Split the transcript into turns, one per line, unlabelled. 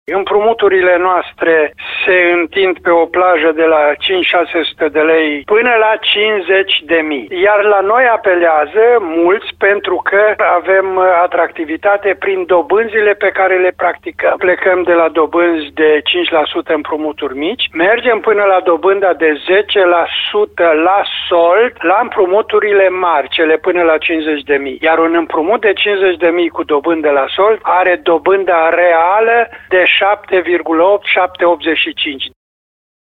Împrumuturile noastre se întind pe o plajă de la 5-600 de lei până la 50.000. Iar la noi apelează mulți pentru că avem atractivitate prin dobânzile pe care le practicăm. Plecăm de la dobânzi de 5% împrumuturi mici, mergem până la dobânda de 10% la sold la împrumuturile mari, cele până la 50.000. Iar un împrumut de 50.000 cu dobândă la sold are dobânda reală de 7,8-7,85.